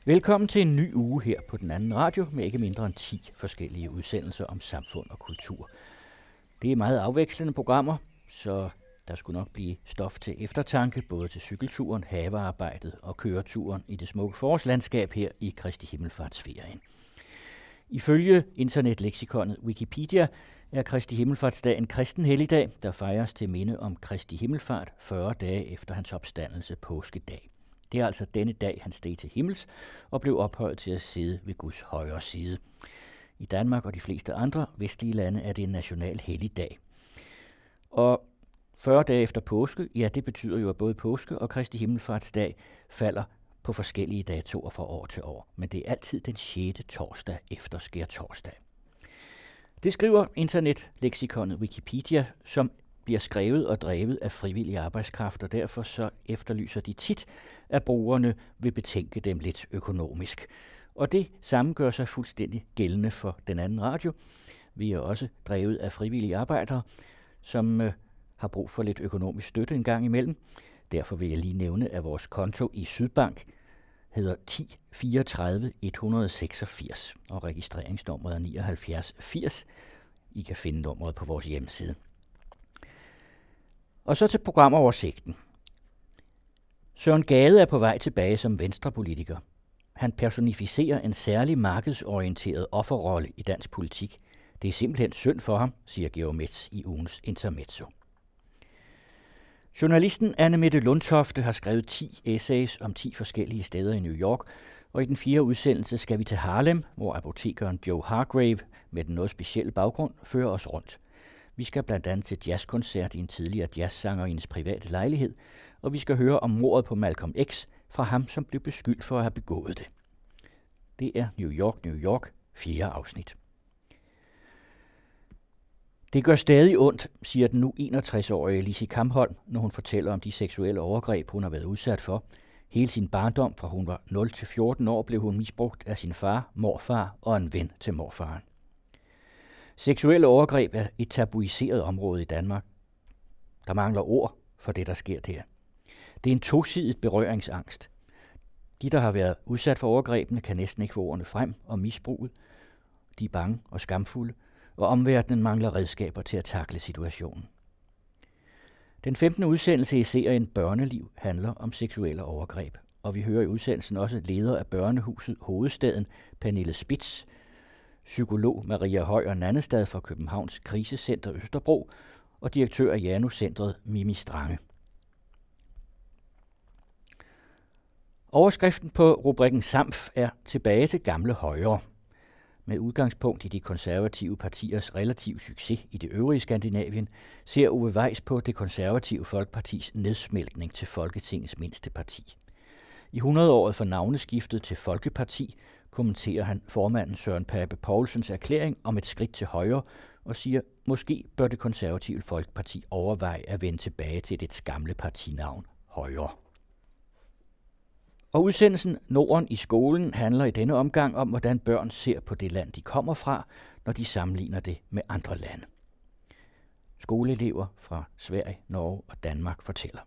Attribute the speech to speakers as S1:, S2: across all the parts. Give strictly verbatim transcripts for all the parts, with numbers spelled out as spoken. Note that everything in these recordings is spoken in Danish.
S1: Velkommen til en ny uge her på Den Anden Radio med ikke mindre end ti forskellige udsendelser om samfund og kultur. Det er meget afvekslende programmer, så der skulle nok blive stof til eftertanke, både til cykelturen, havearbejdet og køreturen i det smukke forårslandskab her i Kristi Himmelfartsferien. Ifølge internetleksikonet Wikipedia er Kristi Himmelfartsdag en kristen helligdag, der fejres til minde om Kristi Himmelfart fyrre dage efter hans opstandelse påskedag. Det er altså denne dag, han steg til himmels og blev ophøjet til at sidde ved Guds højre side. I Danmark og de fleste andre vestlige lande er det en national helligdag. Og fyrre dage efter påske, ja, det betyder jo, at både påske og Kristi Himmelfartsdag falder på forskellige datoer fra år til år. Men det er altid den sjette torsdag efter skærtorsdag. Det skriver internetleksikonet Wikipedia, som bliver skrevet og drevet af frivillige arbejdskraft, og derfor så efterlyser de tit, at brugerne vil betænke dem lidt økonomisk. Og det samme gør sig fuldstændig gældende for Den Anden Radio. Vi er også drevet af frivillige arbejdere, som øh, har brug for lidt økonomisk støtte en gang imellem. Derfor vil jeg lige nævne, at vores konto i Sydbank hedder ti fireogtredive et hundrede seksogfirs, og registreringsnummeret er nioghalvfjerds firs. I kan finde nummeret på vores hjemmeside. Og så til programoversigten. Søren Gade er på vej tilbage som venstrepolitiker. Han personificerer en særlig markedsorienteret offerrolle i dansk politik. Det er simpelthen synd for ham, siger Georg Metz i ugens intermezzo. Journalisten Anne Mette Lundtofte har skrevet ti essays om ti forskellige steder i New York, og i den fjerde udsendelse skal vi til Harlem, hvor apotekeren Joe Hargrave med den noget specielle baggrund fører os rundt. Vi skal blandt andet til jazzkoncert i en tidligere jazzsanger i hendes private lejlighed, og vi skal høre om mordet på Malcolm X fra ham, som blev beskyldt for at have begået det. Det er New York, New York, fjerde afsnit. Det gør stadig ondt, siger den nu enogtres-årige Lissi Kamholm, når hun fortæller om de seksuelle overgreb, hun har været udsat for. Hele sin barndom, fra hun var nul til fjorten år, blev hun misbrugt af sin far, morfar og en ven til morfaren. Seksuelle overgreb er et tabuiseret område i Danmark. Der mangler ord for det, der sker der. Det er en tosidigt berøringsangst. De, der har været udsat for overgrebene, kan næsten ikke få ordene frem om misbruget. De er bange og skamfulde, og omverdenen mangler redskaber til at takle situationen. Den femtende udsendelse i serien Børneliv handler om seksuelle overgreb, og vi hører i udsendelsen også leder af børnehuset Hovedstaden, Pernille Spitz, psykolog Maria Højer Nannestad fra Københavns Krisecenter Østerbro og direktør af Janus-centret Mimi Strange. Overskriften på rubrikken Samf er tilbage til gamle højre. Med udgangspunkt i de konservative partiers relativ succes i det øvrige Skandinavien, ser Ove Weiss på det konservative Folkepartis nedsmeltning til Folketingets mindste parti. I hundredåret for navneskiftet til Folkeparti kommenterer han formanden Søren Pape Poulsens erklæring om et skridt til højre og siger, måske bør det konservative Folkeparti overveje at vende tilbage til dets gamle partinavn, Højre. Og udsendelsen Norden i skolen handler i denne omgang om, hvordan børn ser på det land, de kommer fra, når de sammenligner det med andre lande. Skoleelever fra Sverige, Norge og Danmark fortæller.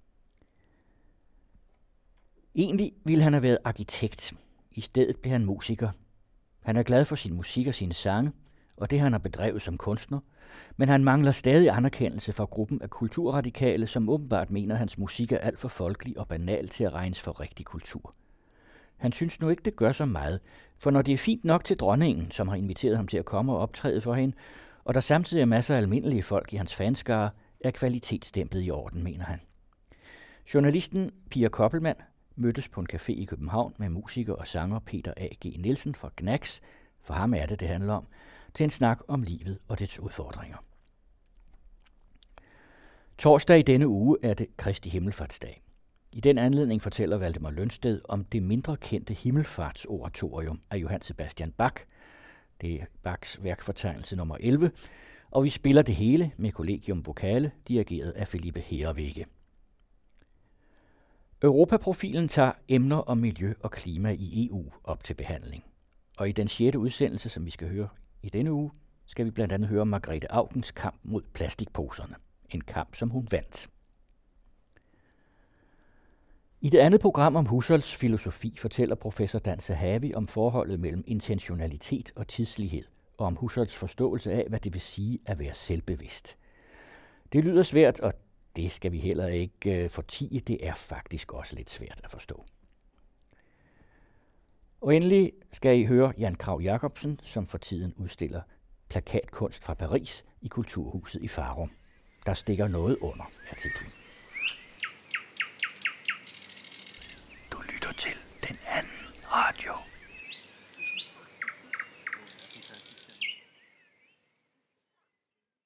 S1: Egentlig ville han have været arkitekt. I stedet blev han musiker. Han er glad for sin musik og sine sange, og det han har bedrevet som kunstner, men han mangler stadig anerkendelse fra gruppen af kulturradikale, som åbenbart mener, at hans musik er alt for folkelig og banal til at regnes for rigtig kultur. Han synes nu ikke, det gør så meget, for når det er fint nok til dronningen, som har inviteret ham til at komme og optræde for hende, og der samtidig er masser af almindelige folk i hans fanskare, er kvalitetsstemplet i orden, mener han. Journalisten Pia Koppelmann mødtes på en café i København med musiker og sanger Peter A G Nielsen fra Gnags, for ham er det, det handler om, til en snak om livet og dets udfordringer. Torsdag i denne uge er det Kristi Himmelfartsdag. I den anledning fortæller Valdemar Lønsted om det mindre kendte himmelfartsoratorium af Johann Sebastian Bach. Det er Bachs værkfortegnelse nummer elleve, og vi spiller det hele med Collegium Vocale, dirigeret af Felipe Herreweghe. Europaprofilen tager emner om miljø og klima i E U op til behandling. Og i den sjette udsendelse, som vi skal høre i denne uge, skal vi blandt andet høre om Margrethe Augens kamp mod plastikposerne. En kamp, som hun vandt. I det andet program om Husserls filosofi fortæller professor Dan Zahavi om forholdet mellem intentionalitet og tidslighed, og om Husserls forståelse af, hvad det vil sige at være selvbevidst. Det lyder svært, og det skal vi heller ikke fortie. Det er faktisk også lidt svært at forstå. Og endelig skal I høre Jan Krag Jacobsen, som for tiden udstiller plakatkunst fra Paris i Kulturhuset i Farum. Der stikker noget under artiklen.